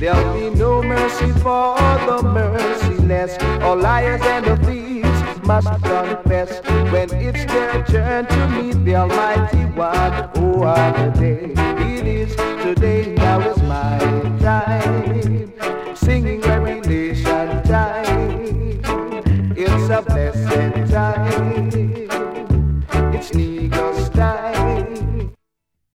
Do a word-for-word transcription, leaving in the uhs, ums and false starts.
There'll be no mercy for the merciless. All liars and the thieves must confess when it's their turn to meet the Almighty One. Oh, what a day.